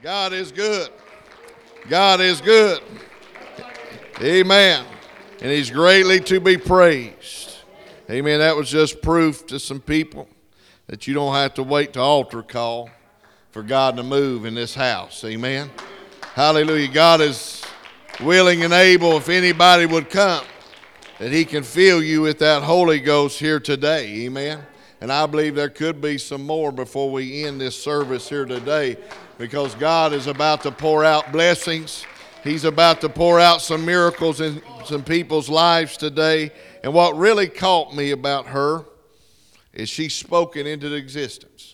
God is good. God is good. Amen. And He's greatly to be praised. Amen. That was just proof to some people that you don't have to wait to altar call for God to move in this house. Amen. Hallelujah. God is willing and able, if anybody would come, that He can fill you with that Holy Ghost here today. Amen. And I believe there could be some more before we end this service here today, because God is about to pour out blessings. He's about to pour out some miracles in some people's lives today. And what really caught me about her is she's spoken into existence.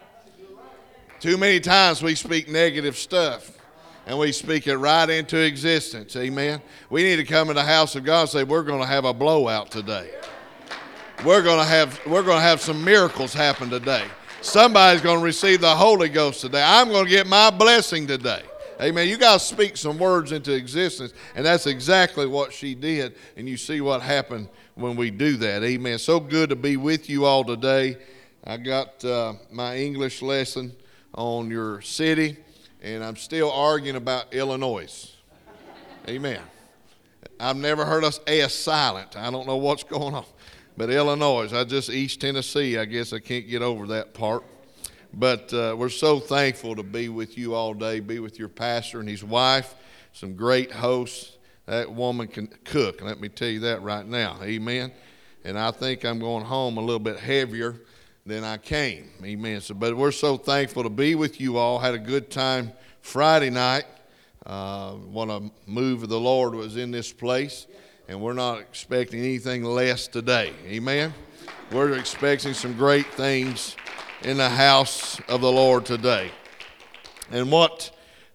Too many times we speak negative stuff and we speak it right into existence. Amen. We need to come in the house of God and say, we're going to have a blowout today. We're going to have some miracles happen today. Somebody's going to receive the Holy Ghost today. I'm going to get my blessing today. Amen. You got to speak some words into existence, and that's exactly what she did, and you see what happened when we do that. Amen. So good to be with you all today. I got my English lesson on your city, and I'm still arguing about Illinois. Amen. I've never heard us S silent. I don't know what's going on. But Illinois, East Tennessee, I guess I can't get over that part. But we're so thankful to be with you all day, be with your pastor and his wife, some great hosts. That woman can cook, let me tell you that right now. Amen. And I think I'm going home a little bit heavier than I came. Amen. But we're so thankful to be with you all. Had a good time Friday night. What a move of the Lord was in this place. And we're not expecting anything less today. Amen. We're expecting some great things in the house of the Lord today. And what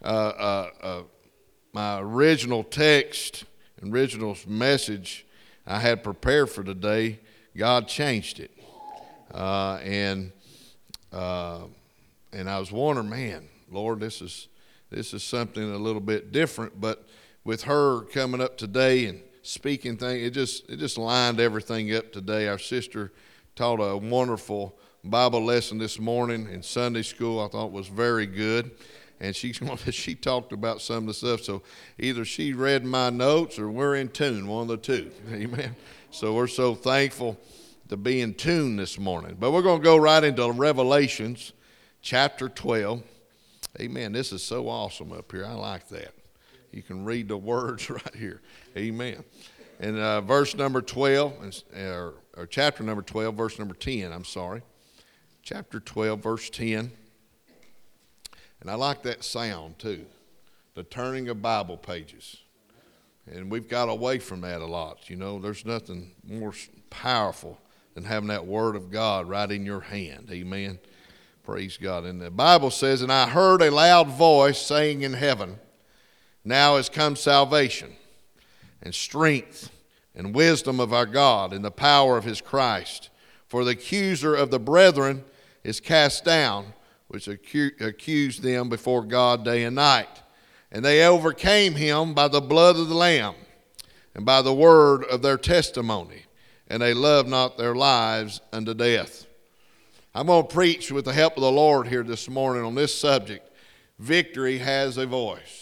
my original text, original message I had prepared for today, God changed it. And I was wondering, man, Lord, this is something a little bit different. But with her coming up today and speaking thing, it just lined everything up today. Our sister taught a wonderful Bible lesson this morning in Sunday school. I thought was very good, and she talked about some of the stuff. So either she read my notes or we're in tune, one of the two. Amen. So we're so thankful to be in tune this morning. But we're going to go right into Revelations chapter 12. Amen. This is so awesome up here. I like that. You can read the words right here. Amen. And verse number 12, or chapter number 12, verse number 10, I'm sorry. Chapter 12, verse 10. And I like that sound too, the turning of Bible pages. And we've got away from that a lot. You know, there's nothing more powerful than having that Word of God right in your hand. Amen. Praise God. And the Bible says, and I heard a loud voice saying in heaven, now has come salvation and strength and wisdom of our God and the power of His Christ. For the accuser of the brethren is cast down, which accused them before God day and night. And they overcame him by the blood of the Lamb and by the word of their testimony. And they loved not their lives unto death. I'm going to preach with the help of the Lord here this morning on this subject. Victory has a voice.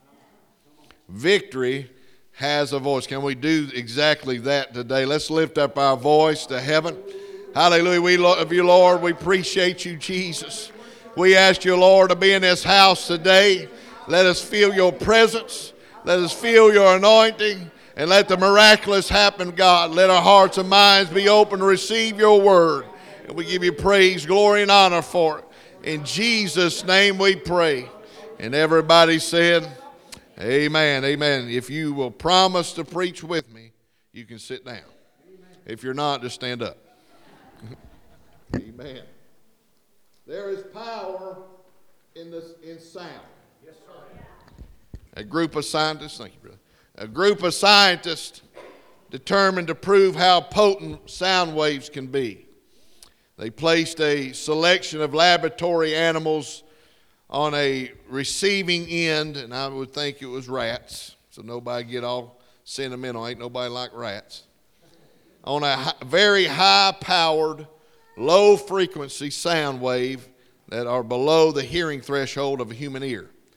Victory has a voice. Can we do exactly that today? Let's lift up our voice to heaven. Hallelujah. We love you, Lord. We appreciate you, Jesus. We ask you, Lord, to be in this house today. Let us feel your presence. Let us feel your anointing. And let the miraculous happen, God. Let our hearts and minds be open to receive your word. And we give you praise, glory, and honor for it. In Jesus' name we pray. And everybody said, amen, amen. If you will promise to preach with me, you can sit down. If you're not, just stand up. Amen. There is power in sound. Yes, sir. A group of scientists, thank you, brother. A group of scientists determined to prove how potent sound waves can be. They placed a selection of laboratory animals on a receiving end, and I would think it was rats, so nobody get all sentimental. Ain't nobody like rats. On a very high-powered, low-frequency sound wave that are below the hearing threshold of a human ear.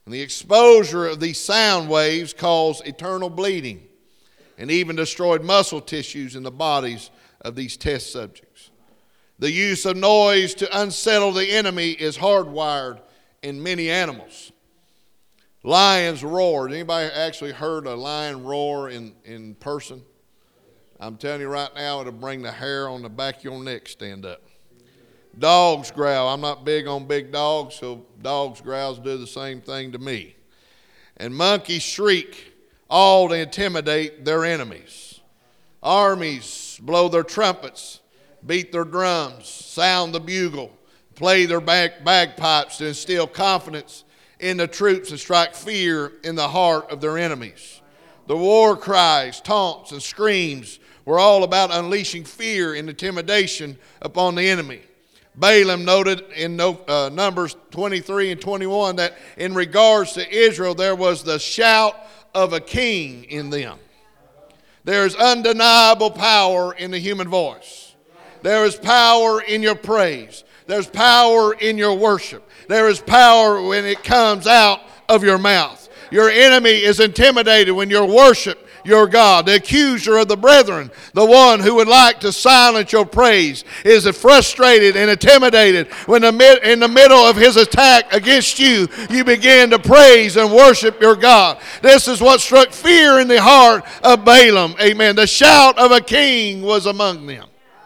And the exposure of these sound waves caused eternal bleeding and even destroyed muscle tissues in the bodies of these test subjects. The use of noise to unsettle the enemy is hardwired in many animals. Lions roar. Anybody actually heard a lion roar in person? I'm telling you right now, it'll bring the hair on the back of your neck stand up. Dogs growl. I'm not big on big dogs, so dogs' growls do the same thing to me. And monkeys shriek, all to intimidate their enemies. Armies blow their trumpets, beat their drums, sound the bugle, play their bagpipes to instill confidence in the troops and strike fear in the heart of their enemies. The war cries, taunts, and screams were all about unleashing fear and intimidation upon the enemy. Balaam noted in Numbers 23 and 21 that in regards to Israel, there was the shout of a king in them. There is undeniable power in the human voice. There is power in your praise. There's power in your worship. There is power when it comes out of your mouth. Your enemy is intimidated when you worship your God. The accuser of the brethren, the one who would like to silence your praise, is frustrated and intimidated when in the middle of his attack against you, you begin to praise and worship your God. This is what struck fear in the heart of Balaam. Amen. The shout of a king was among them.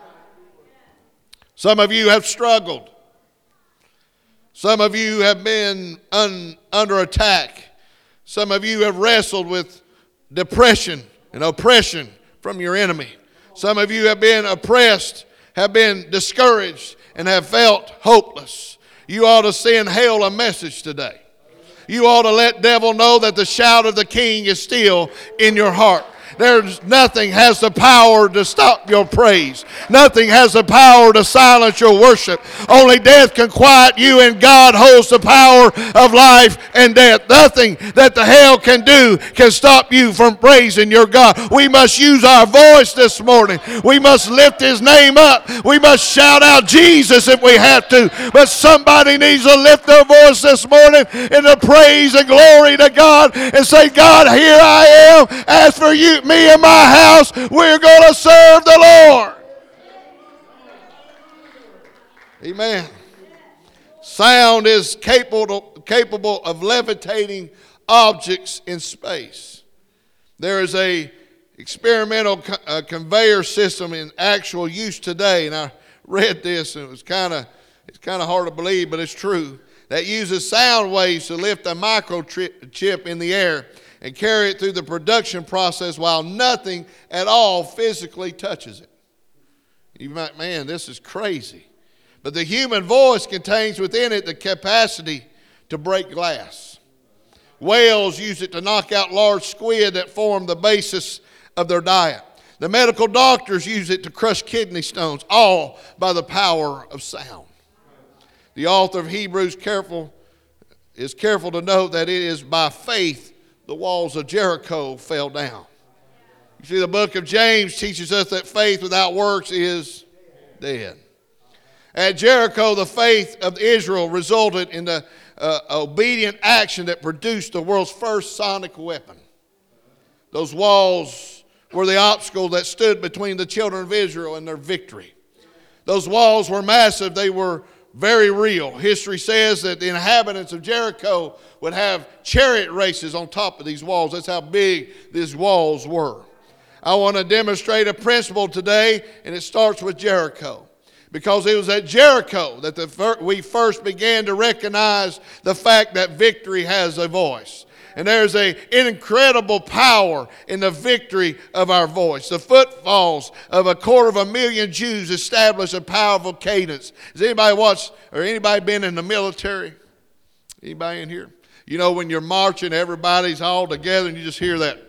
Some of you have struggled. Some of you have been under attack. Some of you have wrestled with depression and oppression from your enemy. Some of you have been oppressed, have been discouraged, and have felt hopeless. You ought to send hell a message today. You ought to let devil know that the shout of the king is still in your heart. There's nothing has the power to stop your praise. Nothing has the power to silence your worship. Only death can quiet you, and God holds the power of life and death. Nothing that the hell can do can stop you from praising your God. We must use our voice this morning. We must lift his name up. We must shout out Jesus if we have to. But somebody needs to lift their voice this morning in the praise and glory to God and say, God, here I am. As for you, me and my house, we're going to serve the Lord. Amen. Sound is capable of levitating objects in space. There is a experimental conveyor system in actual use today, and I read this, and it's kind of hard to believe, but it's true, that uses sound waves to lift a microchip in the air and carry it through the production process while nothing at all physically touches it. You might, man, this is crazy. But the human voice contains within it the capacity to break glass. Whales use it to knock out large squid that form the basis of their diet. The medical doctors use it to crush kidney stones, all by the power of sound. The author of Hebrews is careful to note that it is by faith the walls of Jericho fell down. You see, the book of James teaches us that faith without works is dead. At Jericho, the faith of Israel resulted in the obedient action that produced the world's first sonic weapon. Those walls were the obstacle that stood between the children of Israel and their victory. Those walls were massive. They were very real. History says that the inhabitants of Jericho would have chariot races on top of these walls. That's how big these walls were. I want to demonstrate a principle today, and it starts with Jericho. Because it was at Jericho that we first began to recognize the fact that victory has a voice. And there's an incredible power in the victory of our voice. The footfalls of 250,000 Jews established a powerful cadence. Has anybody watched or anybody been in the military? Anybody in here? You know, when you're marching, everybody's all together and you just hear that.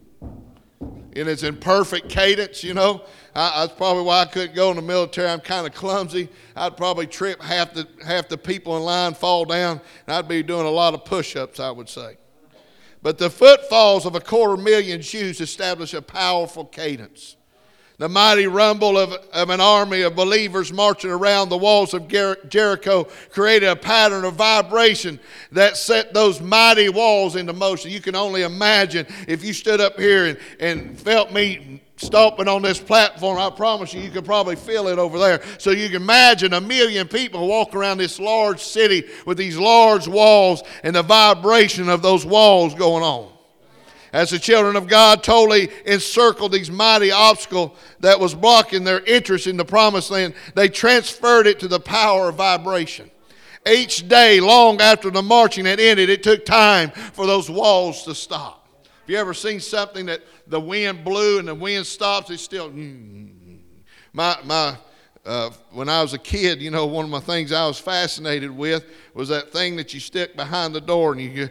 And it's in perfect cadence, you know. That's probably why I couldn't go in the military. I'm kind of clumsy. I'd probably trip half the people in line, fall down, and I'd be doing a lot of push-ups, I would say. But the footfalls of 250,000 Jews established a powerful cadence. The mighty rumble of an army of believers marching around the walls of Jericho created a pattern of vibration that set those mighty walls into motion. You can only imagine if you stood up here and felt me stomping on this platform. I promise you could probably feel it over there. So you can imagine 1 million people walk around this large city with these large walls and the vibration of those walls going on. As the children of God totally encircled these mighty obstacles that was blocking their interest in the promised land, they transferred it to the power of vibration. Each day, long after the marching had ended, it took time for those walls to stop. Have you ever seen something that the wind blew and the wind stops? It's still... When I was a kid, you know, one of my things I was fascinated with was that thing that you stick behind the door and you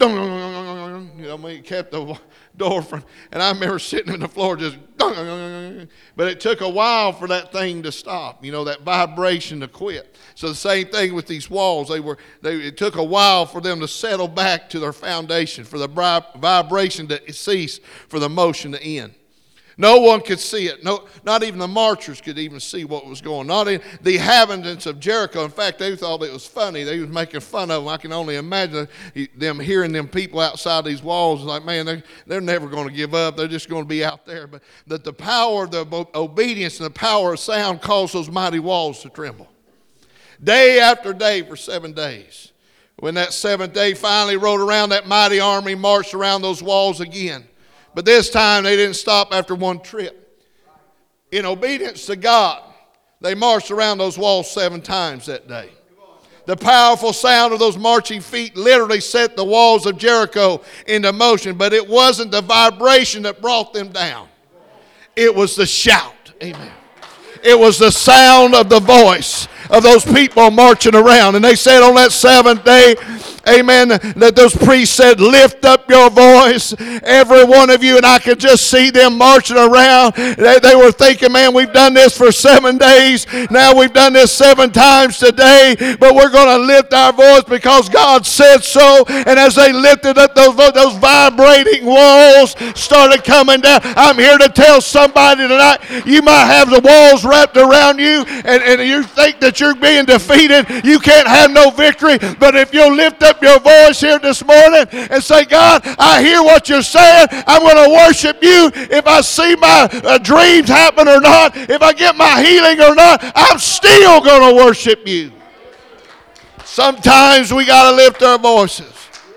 it kept the door from, and I remember sitting on the floor just, but it took a while for that thing to stop, you know, that vibration to quit. So the same thing with these walls. It took a while for them to settle back to their foundation, for the vibration to cease, for the motion to end. No one could see it. No, not even the marchers could even see what was going on. Not even the inhabitants of Jericho. In fact, they thought it was funny. They was making fun of them. I can only imagine them hearing them people outside these walls like, man, they're never going to give up. They're just going to be out there. But that the power of the obedience and the power of sound caused those mighty walls to tremble. Day after day for 7 days. When that 7th day finally rolled around, that mighty army marched around those walls again. But this time they didn't stop after one trip. In obedience to God, they marched around those walls 7 times that day. The powerful sound of those marching feet literally set the walls of Jericho into motion, but it wasn't the vibration that brought them down. It was the shout. Amen. It was the sound of the voice of those people marching around. And they said on that 7th day, amen, that those priests said, lift up your voice, every one of you. And I could just see them marching around. They were thinking, man, we've done this for 7 days. Now we've done this 7 times today. But we're going to lift our voice because God said so. And as they lifted up those vibrating walls started coming down. I'm here to tell somebody tonight, you might have the walls wrapped around you and you think that you're being defeated. You can't have no victory. But if you'll lift up your voice here this morning and say, God, I hear what you're saying. I'm going to worship you. If I see my dreams happen or not, if I get my healing or not, I'm still going to worship you. Sometimes we got to lift our voices.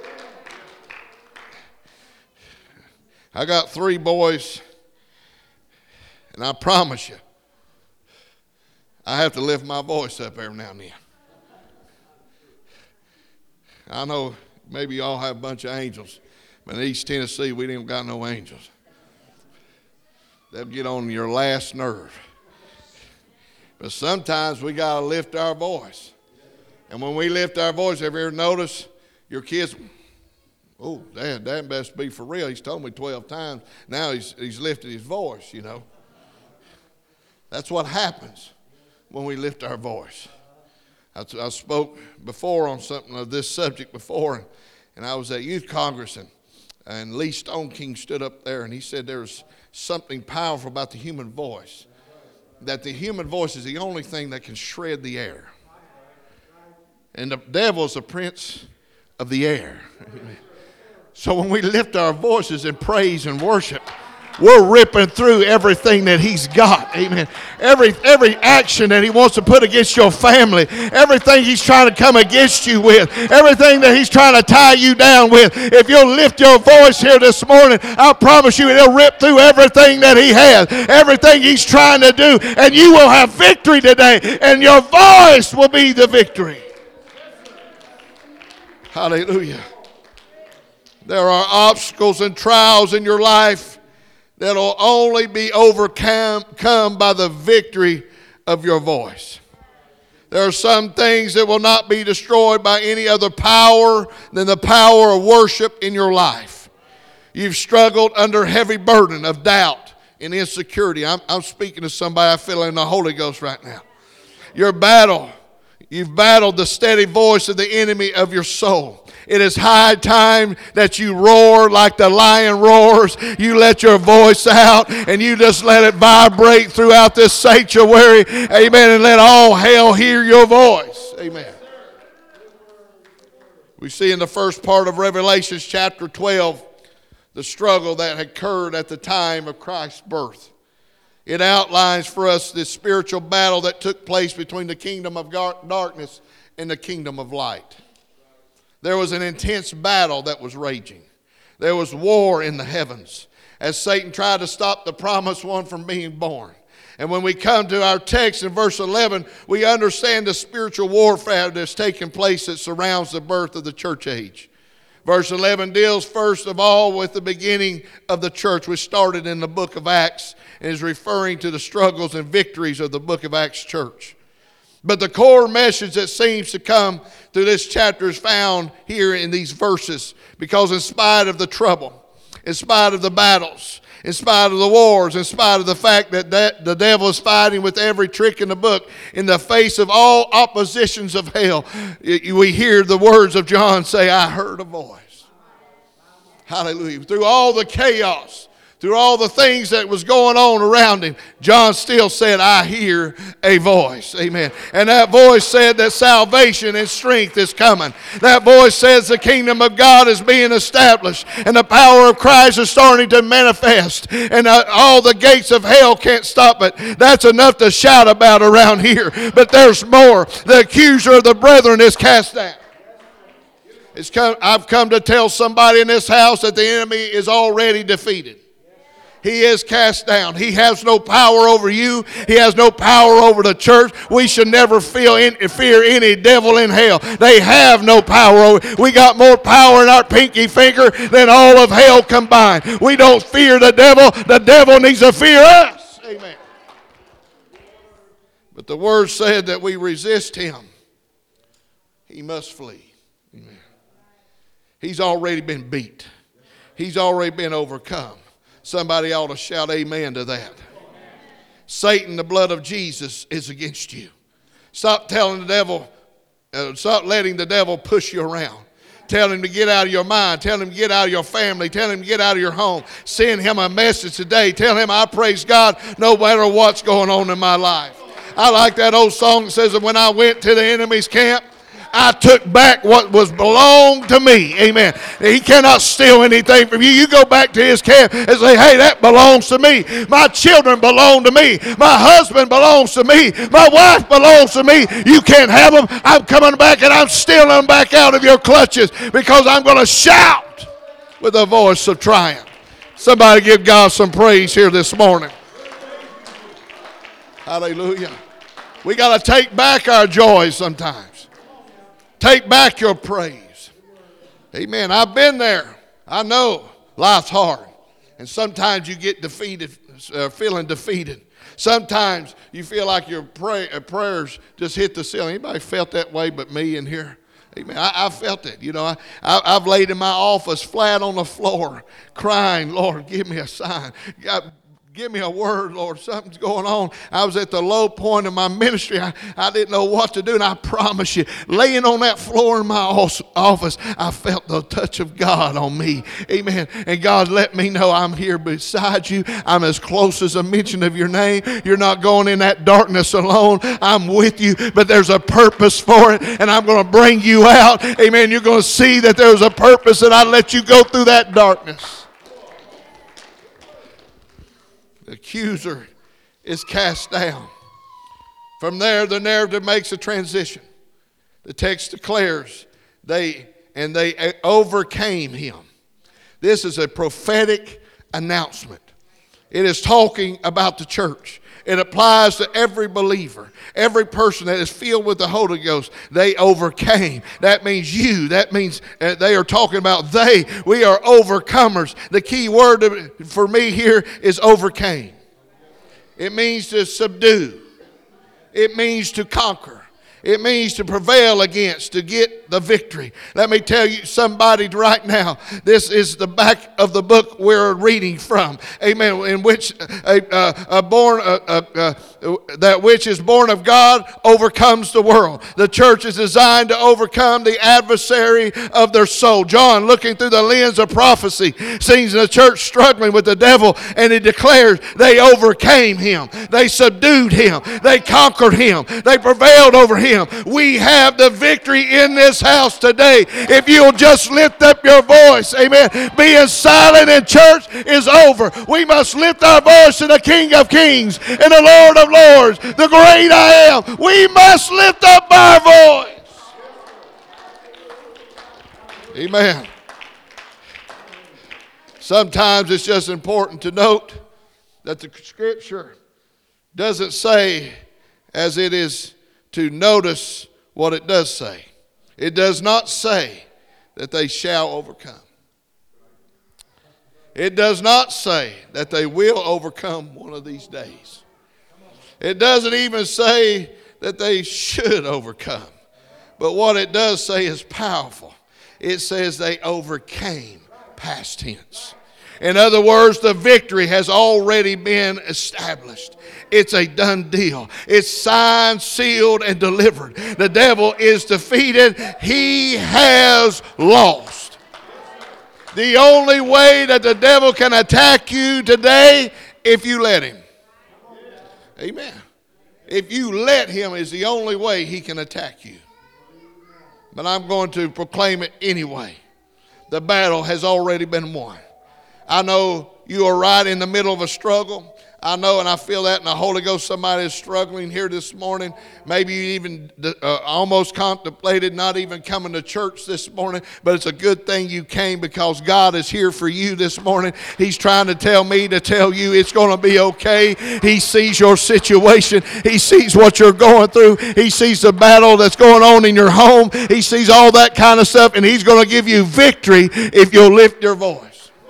I got 3 boys, and I promise you, I have to lift my voice up every now and then. I know maybe y'all have a bunch of angels, but in East Tennessee, we ain't got no angels. They'll get on your last nerve. But sometimes we got to lift our voice. And when we lift our voice, have you ever noticed your kids, oh, Dad, that best be for real. He's told me 12 times. Now he's lifted his voice, you know. That's what happens when we lift our voice. I spoke before on something of this subject before, and I was at Youth Congress, and Lee Stoneking stood up there, and he said there's something powerful about the human voice, that the human voice is the only thing that can shred the air. And the devil is the prince of the air. So when we lift our voices in praise and worship, we're ripping through everything that he's got. Amen. Every action that he wants to put against your family, everything he's trying to come against you with, everything that he's trying to tie you down with. If you'll lift your voice here this morning, I promise you it'll rip through everything that he has, everything he's trying to do, and you will have victory today, and your voice will be the victory. Hallelujah. There are obstacles and trials in your life that will only be overcome by the victory of your voice. There are some things that will not be destroyed by any other power than the power of worship in your life. You've struggled under a heavy burden of doubt and insecurity. I'm speaking to somebody I feel in the Holy Ghost right now. You've battled the steady voice of the enemy of your soul. It is high time that you roar like the lion roars. You let your voice out and you just let it vibrate throughout this sanctuary. Amen. And let all hell hear your voice. Amen. We see in the first part of Revelation chapter 12 the struggle that occurred at the time of Christ's birth. It outlines for us this spiritual battle that took place between the kingdom of darkness and the kingdom of light. There was an intense battle that was raging. There was war in the heavens as Satan tried to stop the promised one from being born. And when we come to our text in verse 11, we understand the spiritual warfare that's taking place that surrounds the birth of the church age. Verse 11 deals first of all with the beginning of the church, which started in the book of Acts and is referring to the struggles and victories of the book of Acts church. But the core message that seems to come through this chapter is found here in these verses, because in spite of the trouble, in spite of the battles, in spite of the wars, in spite of the fact that the devil is fighting with every trick in the book, in the face of all oppositions of hell, we hear the words of John say, I heard a voice. Hallelujah. Through all the chaos, through all the things that was going on around him, John still said, I hear a voice. Amen. And that voice said that salvation and strength is coming. That voice says the kingdom of God is being established and the power of Christ is starting to manifest. And all the gates of hell can't stop it. That's enough to shout about around here. But there's more. The accuser of the brethren is cast down. I've come to tell somebody in this house that the enemy is already defeated. He is cast down. He has no power over you. He has no power over the church. We should never fear any devil in hell. They have no power over. We got more power in our pinky finger than all of hell combined. We don't fear the devil. The devil needs to fear us. Amen. But the word said that we resist him, he must flee. Amen. He's already been beat. He's already been overcome. Somebody ought to shout amen to that. Satan, the blood of Jesus is against you. Stop telling the devil, stop letting the devil push you around. Tell him to get out of your mind. Tell him to get out of your family. Tell him to get out of your home. Send him a message today. Tell him I praise God no matter what's going on in my life. I like that old song that says that when I went to the enemy's camp, I took back what was belonged to me. Amen. He cannot steal anything from you. You go back to his camp and say, hey, that belongs to me. My children belong to me. My husband belongs to me. My wife belongs to me. You can't have them. I'm coming back and I'm stealing them back out of your clutches because I'm going to shout with a voice of triumph. Somebody give God some praise here this morning. Hallelujah. We got to take back our joy sometimes. Take back your praise. Amen. I've been there. I know life's hard. And sometimes you get defeated, feeling defeated. Sometimes you feel like your prayers just hit the ceiling. Anybody felt that way but me in here? Amen. I felt it. You know, I've laid in my office flat on the floor crying, Lord, give me a sign. God, give me a word, Lord. Something's going on. I was at the low point of my ministry. I didn't know what to do. And I promise you, laying on that floor in my office, I felt the touch of God on me. Amen. And God let me know I'm here beside you. I'm as close as a mention of your name. You're not going in that darkness alone. I'm with you, but there's a purpose for it. And I'm going to bring you out. Amen. You're going to see that there's a purpose that I let you go through that darkness. The accuser is cast down. From there, the narrative makes a transition. The text declares they overcame him. This is a prophetic announcement. It is talking about the church. It applies to every believer, every person that is filled with the Holy Ghost. They overcame. That means you. That means they are talking about they. We are overcomers. The key word for me here is overcame. It means to subdue. It means to conquer. It means to prevail against, to get the victory. Let me tell you somebody right now, this is the back of the book we're reading from. Amen. In which that which is born of God overcomes the world. The church is designed to overcome the adversary of their soul. John, looking through the lens of prophecy, sees the church struggling with the devil, and he declares they overcame him. They subdued him. They conquered him. They prevailed over him. We have the victory in this house today. If you'll just lift up your voice, amen. Being silent in church is over. We must lift our voice to the King of Kings and the Lord of Lords, the great I am. We must lift up our voice. Amen. Sometimes it's just important to note that the Scripture doesn't say as it is to notice what it does say. It does not say that they shall overcome. It does not say that they will overcome one of these days. It doesn't even say that they should overcome. But what it does say is powerful. It says they overcame, past tense. In other words, the victory has already been established. It's a done deal. It's signed, sealed, and delivered. The devil is defeated. He has lost. The only way that the devil can attack you today, if you let him. Amen. If you let him is the only way he can attack you. But I'm going to proclaim it anyway. The battle has already been won. I know you are right in the middle of a struggle. I know, and I feel that in the Holy Ghost. Somebody is struggling here this morning. Maybe you even almost contemplated not even coming to church this morning, but it's a good thing you came because God is here for you this morning. He's trying to tell me to tell you it's going to be okay. He sees your situation. He sees what you're going through. He sees the battle that's going on in your home. He sees all that kind of stuff, and He's going to give you victory if you'll lift your voice.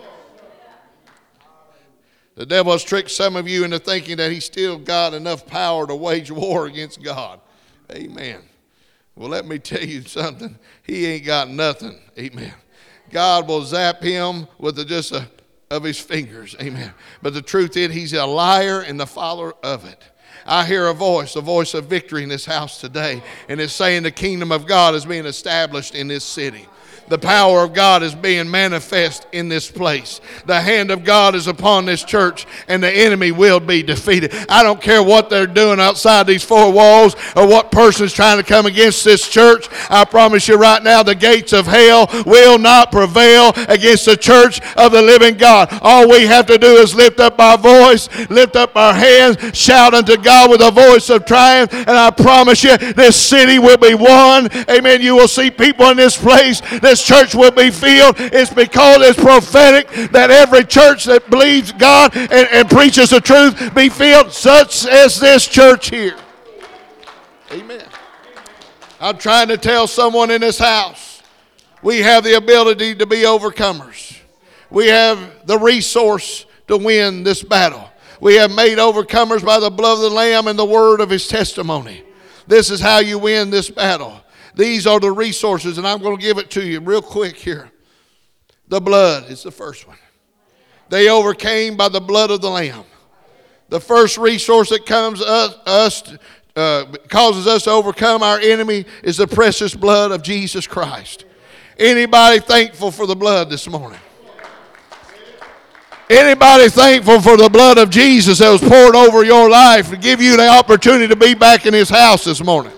The devil has tricked some of you into thinking that he's still got enough power to wage war against God. Amen. Well, let me tell you something. He ain't got nothing. Amen. God will zap him with just of his fingers. Amen. But the truth is, he's a liar and the father of it. I hear a voice of victory in this house today, and it's saying the kingdom of God is being established in this city. The power of God is being manifest in this place. The hand of God is upon this church, and the enemy will be defeated. I don't care what they're doing outside these four walls or what person's trying to come against this church. I promise you right now, the gates of hell will not prevail against the church of the living God. All we have to do is lift up our voice, lift up our hands, shout unto God with a voice of triumph, and I promise you, this city will be won. Amen. You will see people in this place. This church will be filled. It's because it's prophetic that every church that believes God and preaches the truth be filled, such as this church here. Amen. I'm trying to tell someone in this house, we have the ability to be overcomers. We have the resource to win this battle. We have made overcomers by the blood of the Lamb and the word of His testimony. This is how you win this battle. These are the resources, and I'm going to give it to you real quick here. The blood is the first one. They overcame by the blood of the Lamb. The first resource that comes causes us to overcome our enemy is the precious blood of Jesus Christ. Anybody thankful for the blood this morning? Anybody thankful for the blood of Jesus that was poured over your life to give you the opportunity to be back in His house this morning?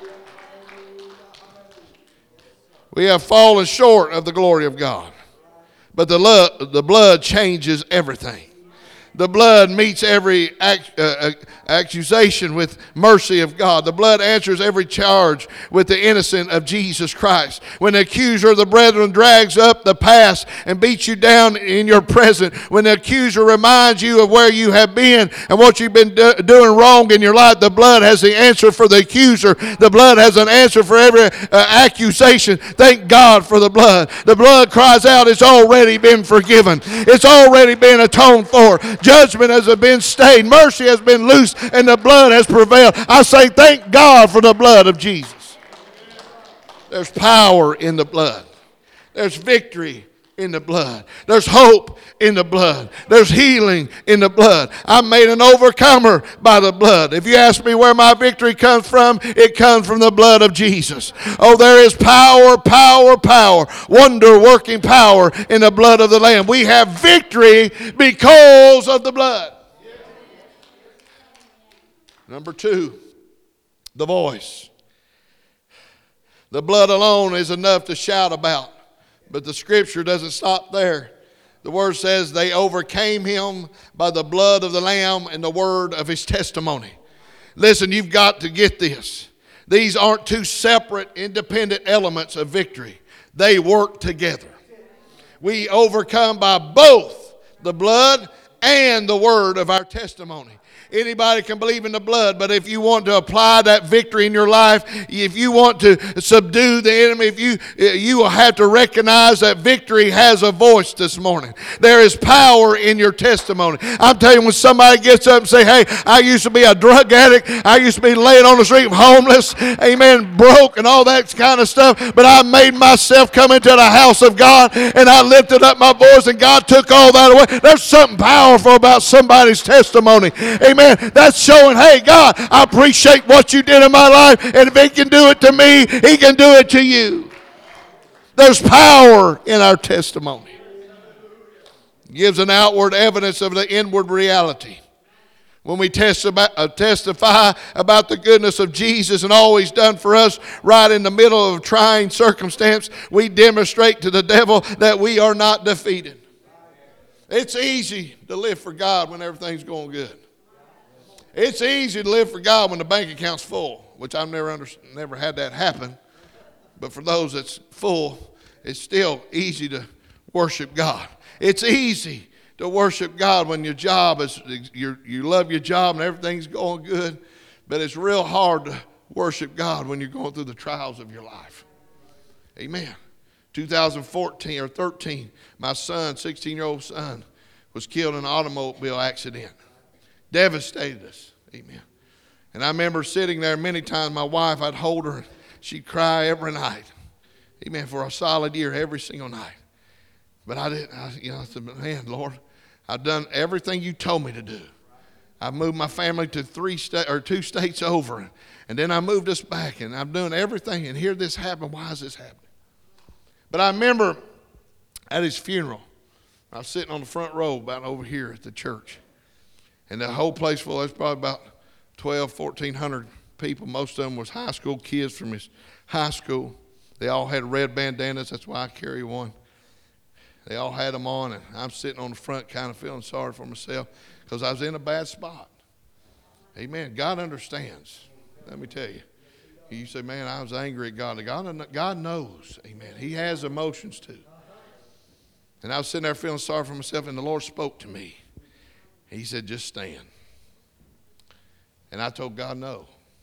We have fallen short of the glory of God. But the blood changes everything. The blood meets every accusation with mercy of God. The blood answers every charge with the innocence of Jesus Christ. When the accuser of the brethren drags up the past and beats you down in your present, when the accuser reminds you of where you have been and what you've been doing wrong in your life, the blood has the answer for the accuser. The blood has an answer for every accusation. Thank God for the blood. The blood cries out, it's already been forgiven. It's already been atoned for. Judgment has been stayed. Mercy has been loosed, and the blood has prevailed. I say thank God for the blood of Jesus. There's power in the blood. There's victory in the blood. There's hope in the blood. There's healing in the blood. I'm made an overcomer by the blood. If you ask me where my victory comes from, it comes from the blood of Jesus. Oh, there is power, power, power, wonder-working power in the blood of the Lamb. We have victory because of the blood. Number 2, the voice. The blood alone is enough to shout about. But the scripture doesn't stop there. The word says they overcame him by the blood of the Lamb and the word of his testimony. Listen, you've got to get this. These aren't two separate, independent elements of victory. They work together. We overcome by both the blood and the word of our testimony. Anybody can believe in the blood, but if you want to apply that victory in your life, if you want to subdue the enemy, you will have to recognize that victory has a voice this morning. There is power in your testimony. I'm telling you, when somebody gets up and say, hey, I used to be a drug addict, I used to be laying on the street homeless, amen, broke and all that kind of stuff, but I made myself come into the house of God and I lifted up my voice and God took all that away. There's something powerful about somebody's testimony. Amen. That's showing, hey, God, I appreciate what you did in my life, and if he can do it to me, he can do it to you. There's power in our testimony. It gives an outward evidence of the inward reality. When we testify about the goodness of Jesus and all he's done for us right in the middle of a trying circumstance, we demonstrate to the devil that we are not defeated. It's easy to live for God when everything's going good. It's easy to live for God when the bank account's full, which I've never had that happen. But for those that's full, it's still easy to worship God. It's easy to worship God when your job is, you love your job and everything's going good. But it's real hard to worship God when you're going through the trials of your life. Amen. 2014 or 13, my son, 16-year-old son, was killed in an automobile accident. Devastated us. Amen. And I remember sitting there many times. My wife, I'd hold her and she'd cry every night. Amen. For a solid year, every single night. But I didn't, I said, man, Lord, I've done everything you told me to do. I moved my family to 2 states over. And then I moved us back. And I'm doing everything. And here this happened. Why is this happening? But I remember at his funeral, I was sitting on the front row about over here at the church. And the whole place full, there's probably about 1,400 people. Most of them was high school kids from his high school. They all had red bandanas. That's why I carry one. They all had them on, and I'm sitting on the front kind of feeling sorry for myself because I was in a bad spot. Amen. God understands. Let me tell you. You say, man, I was angry at God. God knows. Amen. He has emotions too. And I was sitting there feeling sorry for myself, and the Lord spoke to me. He said, just stand. And I told God no.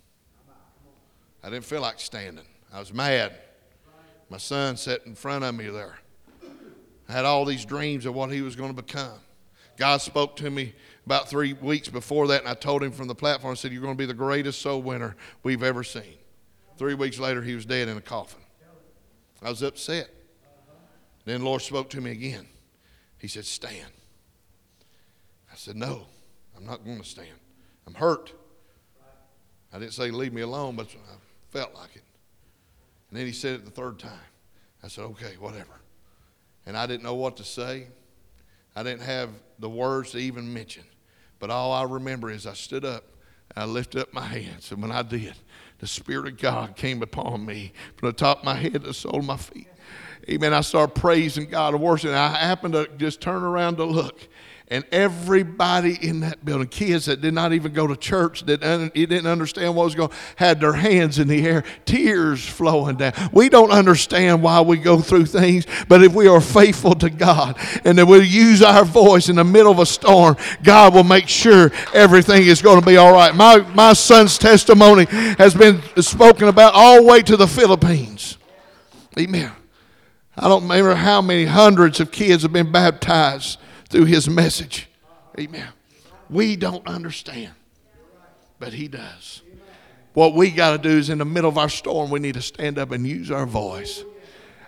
I didn't feel like standing. I was mad. My son sat in front of me there. I had all these dreams of what he was going to become. God spoke to me about 3 weeks before that, and I told him from the platform, I said, you're going to be the greatest soul winner we've ever seen. 3 weeks later, he was dead in a coffin. I was upset. Then the Lord spoke to me again. He said, stand. I said, no, I'm not going to stand. I'm hurt. I didn't say leave me alone, but I felt like it. And then he said it the 3rd time. I said, okay, whatever. And I didn't know what to say. I didn't have the words to even mention. But all I remember is I stood up and I lifted up my hands. And when I did, the Spirit of God came upon me from the top of my head to the sole of my feet. Amen. I started praising God and worshiping. I happened to just turn around to look. And everybody in that building, kids that did not even go to church, didn't understand what was going on, had their hands in the air, tears flowing down. We don't understand why we go through things, but if we are faithful to God and that we'll use our voice in the middle of a storm, God will make sure everything is going to be all right. My son's testimony has been spoken about all the way to the Philippines. Amen. I don't remember how many hundreds of kids have been baptized through his message. Amen. We don't understand, but he does. What we got to do is in the middle of our storm, we need to stand up and use our voice.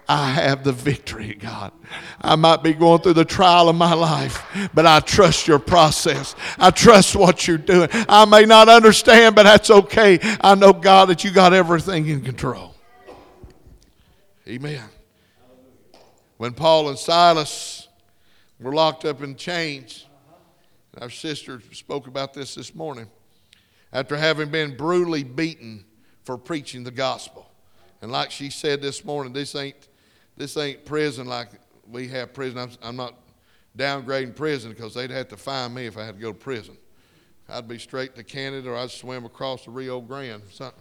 I have the victory, God. I might be going through the trial of my life, but I trust your process. I trust what you're doing. I may not understand, but that's okay. I know, God, that you got everything in control. Amen. When Paul and Silas were locked up in chains, our sister spoke about this morning, after having been brutally beaten for preaching the gospel. And like she said this morning, this ain't prison like we have prison. I'm not downgrading prison, because they'd have to find me if I had to go to prison. I'd be straight to Canada, or I'd swim across the Rio Grande or something.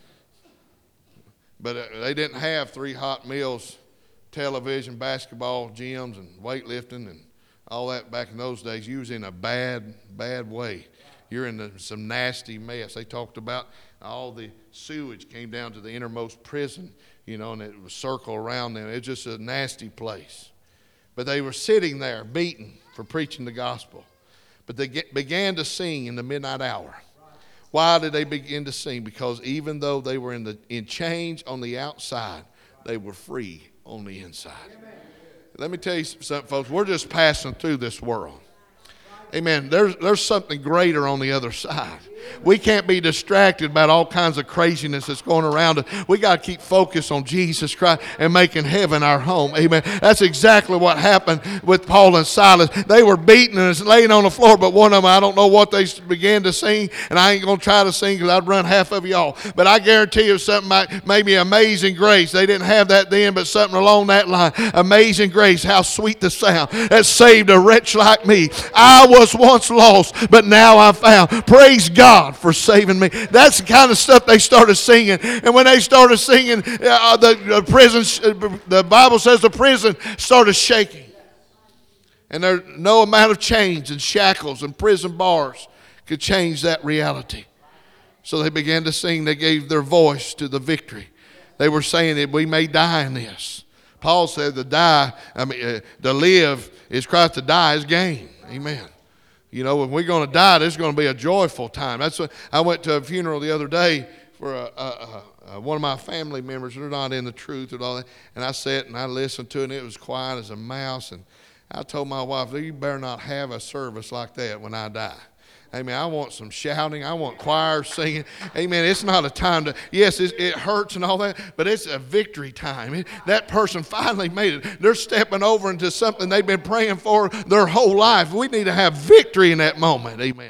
But they didn't have 3 hot meals, television, basketball, gyms, and weightlifting and all that back in those days. You was in a bad way. You're in some nasty mess. They talked about all the sewage came down to the innermost prison, and it was circled around them. It was just a nasty place. But they were sitting there beaten for preaching the gospel. But they began to sing in the midnight hour. Why did they begin to sing? Because even though they were in chains on the outside, they were free on the inside. Let me tell you something, folks. We're just passing through this world. Amen. There's something greater on the other side. We can't be distracted about all kinds of craziness that's going around us. We got to keep focused on Jesus Christ and making heaven our home. Amen. That's exactly what happened with Paul and Silas. They were beaten and laying on the floor, but one of them, I don't know what they began to sing, and I ain't going to try to sing because I'd run half of y'all. But I guarantee you something, maybe Amazing Grace. They didn't have that then, but something along that line. Amazing Grace, how sweet the sound that saved a wretch like me. I was once lost, but now I'm found. Praise God for saving me. That's the kind of stuff they started singing. And when they started singing, the Bible says the prison started shaking. And there no amount of chains and shackles and prison bars could change that reality. So they began to sing. They gave their voice to the victory. They were saying that we may die in this. Paul said to live is Christ, to die is gain. Amen. When we're going to die, there's going to be a joyful time. That's what I went to a funeral the other day for one of my family members. They're not in the truth and all that. And I sat and I listened to it, and it was quiet as a mouse. And I told my wife, you better not have a service like that when I die. Amen. I want some shouting. I want choirs singing. Amen. It's not a time to, yes, it hurts and all that, but it's a victory time. That person finally made it. They're stepping over into something they've been praying for their whole life. We need to have victory in that moment. Amen.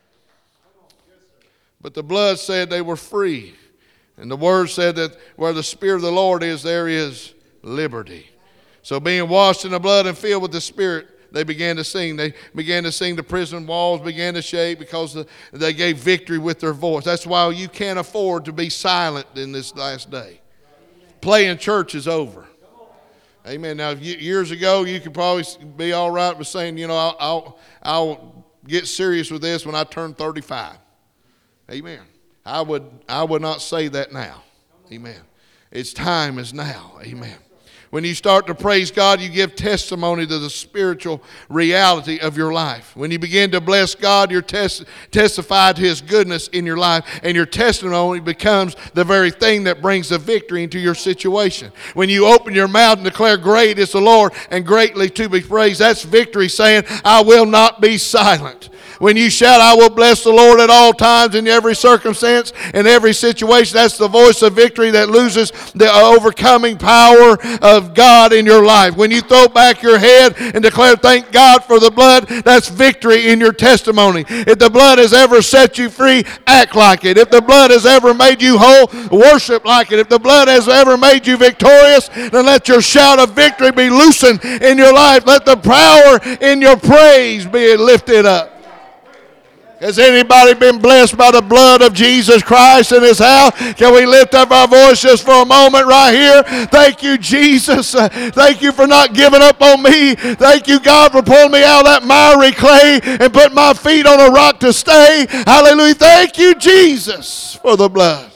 But the blood said they were free. And the word said that where the Spirit of the Lord is, there is liberty. So being washed in the blood and filled with the Spirit, they began to sing. They began to sing. The prison walls began to shake because they gave victory with their voice. That's why you can't afford to be silent in this last day. Playing church is over. Amen. Now, years ago, you could probably be all right with saying, I'll get serious with this when I turn 35. Amen. I would not say that now. Amen. Its time is now. Amen. When you start to praise God, you give testimony to the spiritual reality of your life. When you begin to bless God, you testify to His goodness in your life, and your testimony becomes the very thing that brings the victory into your situation. When you open your mouth and declare, great is the Lord and greatly to be praised, that's victory saying, I will not be silent. When you shout, I will bless the Lord at all times in every circumstance, in every situation, that's the voice of victory that loses the overcoming power of God in your life. When you throw back your head and declare, thank God for the blood, that's victory in your testimony. If the blood has ever set you free, act like it. If the blood has ever made you whole, worship like it. If the blood has ever made you victorious, then let your shout of victory be loosened in your life. Let the power in your praise be lifted up. Has anybody been blessed by the blood of Jesus Christ in His house? Can we lift up our voice just for a moment right here? Thank you, Jesus. Thank you for not giving up on me. Thank you, God, for pulling me out of that miry clay and putting my feet on a rock to stay. Hallelujah. Thank you, Jesus, for the blood.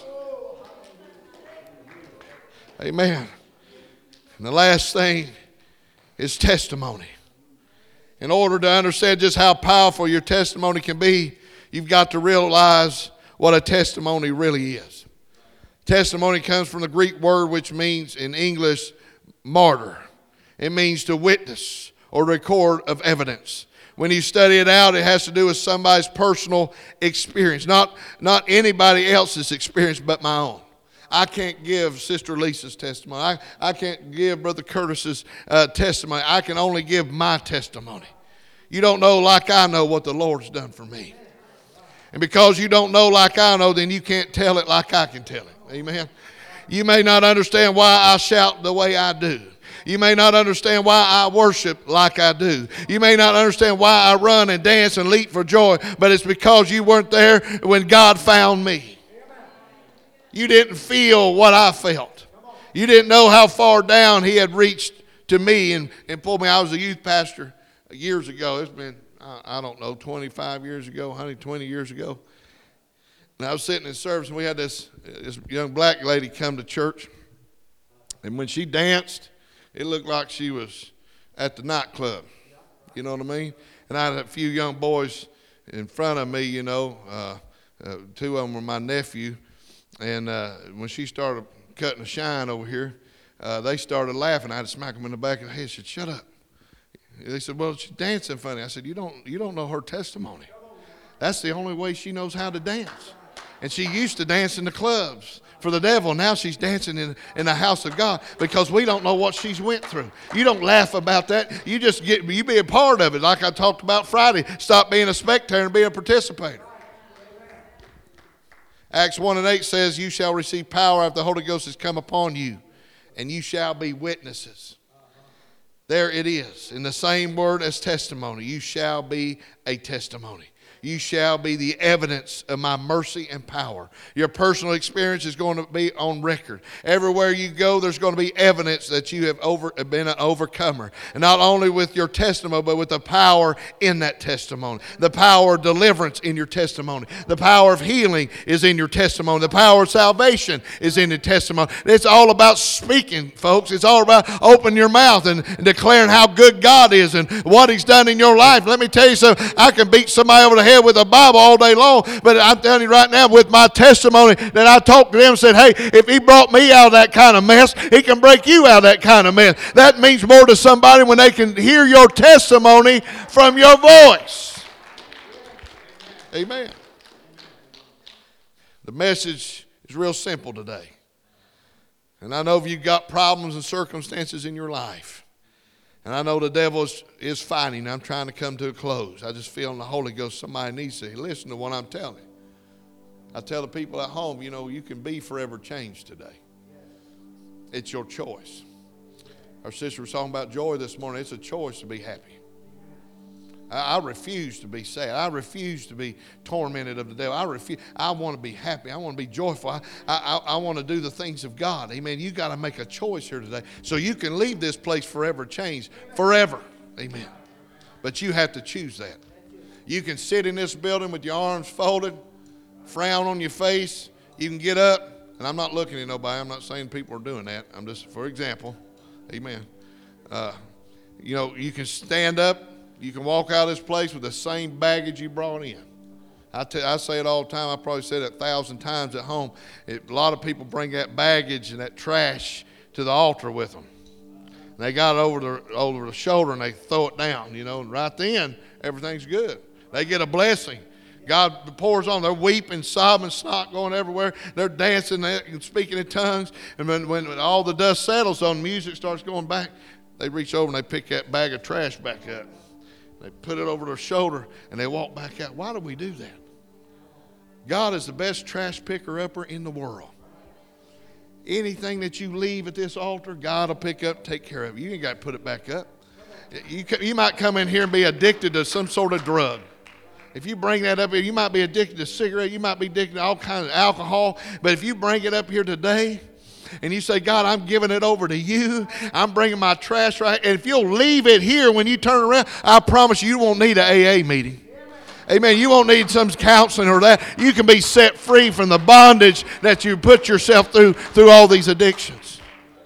Amen. And the last thing is testimony. In order to understand just how powerful your testimony can be, you've got to realize what a testimony really is. Testimony comes from the Greek word which means in English martyr. It means to witness or record of evidence. When you study it out, it has to do with somebody's personal experience, not anybody else's experience but my own. I can't give Sister Lisa's testimony. I can't give Brother Curtis's testimony. I can only give my testimony. You don't know like I know what the Lord's done for me. And because you don't know like I know, then you can't tell it like I can tell it. Amen. You may not understand why I shout the way I do. You may not understand why I worship like I do. You may not understand why I run and dance and leap for joy, but it's because you weren't there when God found me. You didn't feel what I felt. You didn't know how far down He had reached to me and pulled me. I was a youth pastor years ago. It's been, I don't know, 25 years ago, 20 years ago. And I was sitting in service, and we had this young black lady come to church. And when she danced, it looked like she was at the nightclub. You know what I mean? And I had a few young boys in front of me, you know. Two of them were my nephew. And when she started cutting the shine over here, they started laughing. I had to smack them in the back of the head. I said, "Shut up." They said, "Well, she's dancing funny." I said, You don't know her testimony. That's the only way she knows how to dance. And she used to dance in the clubs for the devil. Now she's dancing in the house of God because we don't know what she's went through. You don't laugh about that. You just you be a part of it. Like I talked about Friday, stop being a spectator and be a participator. Acts 1:8 says, "You shall receive power after the Holy Ghost has come upon you, and you shall be witnesses." There it is, in the same word as testimony. You shall be a testimony. You shall be the evidence of my mercy and power. Your personal experience is going to be on record. Everywhere you go, there's going to be evidence that you have been an overcomer. And not only with your testimony, but with the power in that testimony. The power of deliverance in your testimony. The power of healing is in your testimony. The power of salvation is in your testimony. It's all about speaking, folks. It's all about opening your mouth and declaring how good God is and what He's done in your life. Let me tell you something. I can beat somebody over the head with a Bible all day long, but I'm telling you right now, with my testimony, that I talked to them and said, "Hey, if He brought me out of that kind of mess, He can break you out of that kind of mess." That means more to somebody when they can hear your testimony from your voice. Amen. The message is real simple today. And I know if you've got problems and circumstances in your life, and I know the devil is fighting. I'm trying to come to a close. I just feel in the Holy Ghost somebody needs to listen to what I'm telling. I tell the people at home, you know, you can be forever changed today. It's your choice. Our sister was talking about joy this morning. It's a choice to be happy. I refuse to be sad. I refuse to be tormented of the devil. I want to be happy. I want to be joyful. I want to do the things of God. Amen. You got to make a choice here today so you can leave this place forever changed. Forever. Amen. But you have to choose that. You can sit in this building with your arms folded, frown on your face. You can get up, and I'm not looking at nobody. I'm not saying people are doing that. I'm just, for example. Amen. You know, you can stand up. You can walk out of this place with the same baggage you brought in. I say it all the time. I probably said it 1,000 times at home. A lot of people bring that baggage and that trash to the altar with them. And they got it over the shoulder and they throw it down, you know, and right then, everything's good. They get a blessing. God pours on. They're weeping, sobbing, snot going everywhere. They're dancing and speaking in tongues. And when all the dust settles on, music starts going back, they reach over and they pick that bag of trash back up. They put it over their shoulder and they walk back out. Why do we do that? God is the best trash picker-upper in the world. Anything that you leave at this altar, God will pick up, take care of it. You ain't got to put it back up. You might come in here and be addicted to some sort of drug. If you bring that up here, you might be addicted to cigarettes. You might be addicted to all kinds of alcohol. But if you bring it up here today, and you say, "God, I'm giving it over to you. I'm bringing my trash right." And if you'll leave it here when you turn around, I promise you won't need an AA meeting. Amen. You won't need some counseling or that. You can be set free from the bondage that you put yourself through all these addictions.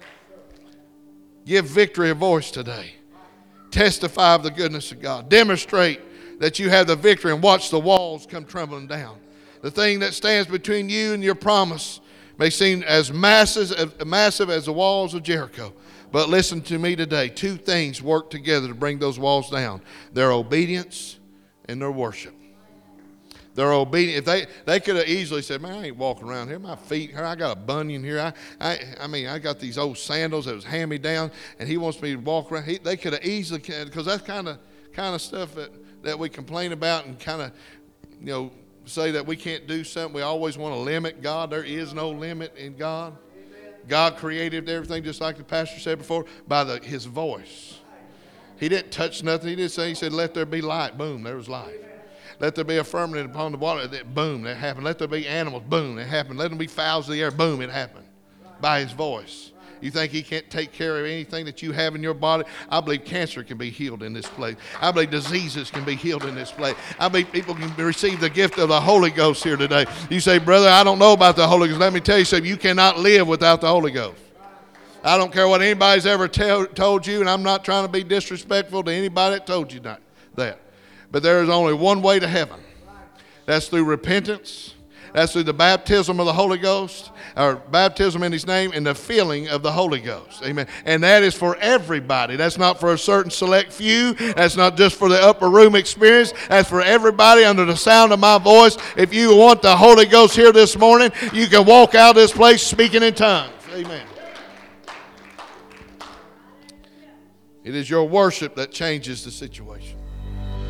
Give victory a voice today. Testify of the goodness of God. Demonstrate that you have the victory and watch the walls come trembling down. The thing that stands between you and your promise may seem as massive as the walls of Jericho. But listen to me today. Two things work together to bring those walls down. Their obedience and their worship. They're obedient. If they could have easily said, man, I ain't walking around here. My feet hurt. I got a bunion here. I got these old sandals that was hand-me-down, and he wants me to walk around. They could have easily, because that's kind of stuff that we complain about and kind of, say that we can't do something. We always want to limit God. There is no limit in God. God created everything, just like the pastor said before, by his voice. He didn't touch nothing. He didn't say, he said, let there be light. Boom, there was light. Let there be a firmament upon the water. Boom, that happened. Let there be animals. Boom, it happened. Let them be fowls of the air. Boom, it happened. By his voice. You think he can't take care of anything that you have in your body? I believe cancer can be healed in this place. I believe diseases can be healed in this place. I believe people can receive the gift of the Holy Ghost here today. You say, brother, I don't know about the Holy Ghost. Let me tell you something. You cannot live without the Holy Ghost. I don't care what anybody's ever told you, and I'm not trying to be disrespectful to anybody that told you that. But there is only one way to heaven. That's through repentance. That's through the baptism of the Holy Ghost, or baptism in his name, and the filling of the Holy Ghost. Amen. And that is for everybody. That's not for a certain select few. That's not just for the upper room experience. That's for everybody under the sound of my voice. If you want the Holy Ghost here this morning, you can walk out of this place speaking in tongues. Amen. It is your worship that changes the situation.